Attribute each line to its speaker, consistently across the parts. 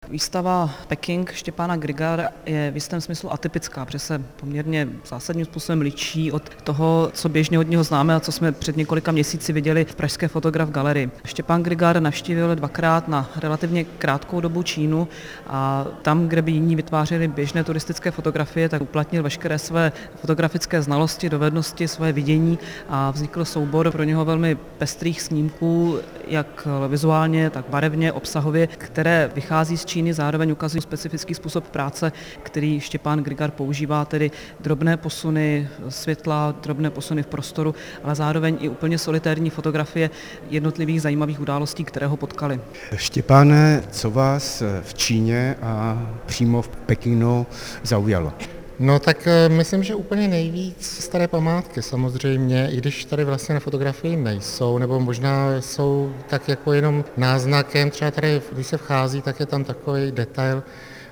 Speaker 1: Výstava Peking Štěpána Grigara je v jistém smyslu atypická, protože se poměrně zásadním způsobem liší od toho, co běžně od něho známe a co jsme před několika měsíci viděli v pražské Fotograf galerii. Štěpán Grigar navštívil dvakrát na relativně krátkou dobu Čínu a tam, kde by jiní vytvářeli běžné turistické fotografie, tak uplatnil veškeré své fotografické znalosti, dovednosti, své vidění a vznikl soubor pro něho velmi pestrých snímků, jak vizuálně, tak barevně, obsahově, které vychází z Číny, zároveň ukazují specifický způsob práce, který Štěpán Grigar používá, tedy drobné posuny světla, drobné posuny v prostoru, ale zároveň i úplně solitérní fotografie jednotlivých zajímavých událostí, které ho potkaly.
Speaker 2: Štěpáne, co vás v Číně a přímo v Pekingu zaujalo?
Speaker 3: No tak myslím, že úplně nejvíc staré památky samozřejmě, i když tady vlastně na fotografii nejsou, nebo možná jsou tak jako jenom náznakem, třeba tady, když se vchází, tak je tam takový detail,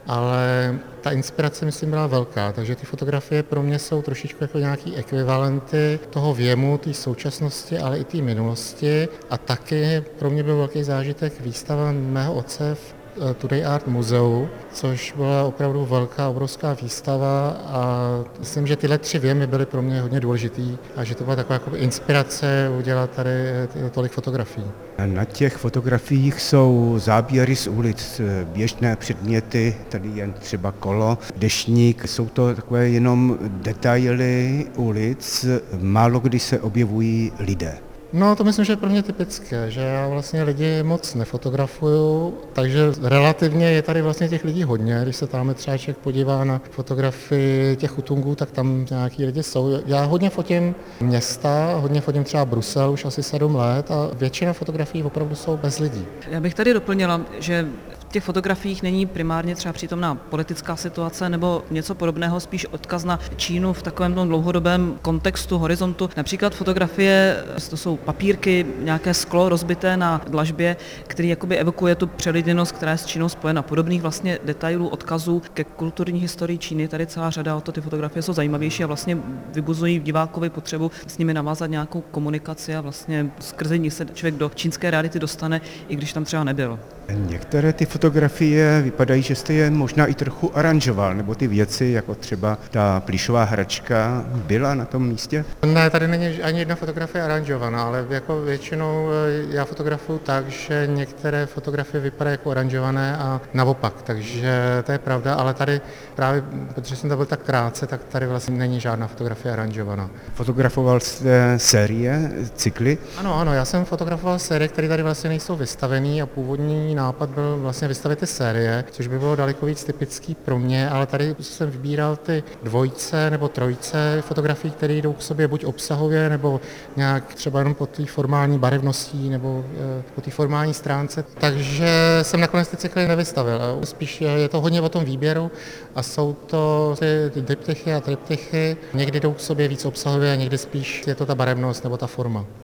Speaker 3: ale ta inspirace, myslím, byla velká, takže ty fotografie pro mě jsou trošičku jako nějaký ekvivalenty toho věmu, té současnosti, ale i té minulosti a taky pro mě byl velký zážitek výstava mého otce v Today Art Muzeu, což byla opravdu velká, obrovská výstava a myslím, že tyhle tři věmy byly pro mě hodně důležitý a že to byla taková jako inspirace udělat tady tolik fotografií.
Speaker 2: Na těch fotografiích jsou záběry z ulic, běžné předměty, tady jen třeba kolo, deštník, jsou to takové jenom detaily ulic, málo kdy se objevují lidé.
Speaker 3: No to myslím, že je pro mě typické, že já vlastně lidi moc nefotografuju, takže relativně je tady vlastně těch lidí hodně. Když se tam třeba člověk podívá na fotografii těch Chutungů, tak tam nějaký lidi jsou. Já hodně fotím města, hodně fotím třeba Brusel už asi 7 let a většina fotografií opravdu jsou bez lidí.
Speaker 1: Já bych tady doplnila, že v těch fotografiích není primárně třeba přítomná politická situace nebo něco podobného, spíš odkaz na Čínu v takovém tom dlouhodobém kontextu, horizontu. Například fotografie, to jsou papírky, nějaké sklo rozbité na dlažbě, který jakoby evokuje tu přeliděnost, která je s Čínou spojena. Podobných vlastně detailů, odkazů ke kulturní historii Číny, tady celá řada, o to ty fotografie jsou zajímavější a vlastně vybuzují v divákovi potřebu s nimi navázat nějakou komunikaci a vlastně skrze nich se člověk do čínské reality dostane, i když tam třeba nebyl.
Speaker 2: Některé ty fotografie vypadají, že jste je možná i trochu aranžoval, nebo ty věci, jako třeba ta plíšová hračka, byla na tom místě?
Speaker 3: Ne, tady není ani jedna fotografie aranžovaná, ale jako většinou já fotografuju tak, že některé fotografie vypadají jako aranžované a naopak, takže to je pravda, ale tady právě, protože jsem to byl tak krátce, tak tady vlastně není žádná fotografie aranžovaná.
Speaker 2: Fotografoval jste série, cykly?
Speaker 3: Ano, já jsem fotografoval série, které tady vlastně nejsou vystavený a původní nápad byl vlastně vystavit ty série, což by bylo daleko víc typický pro mě, ale tady jsem vybíral ty dvojce nebo trojce fotografií, které jdou k sobě buď obsahově, nebo nějak třeba jenom po té formální barevností nebo po té formální stránce. Takže jsem nakonec ty cykly nevystavil. Spíš je to hodně o tom výběru a jsou to ty diptychy a triptychy. Někdy jdou k sobě víc obsahově a někdy spíš je to ta barevnost nebo ta forma.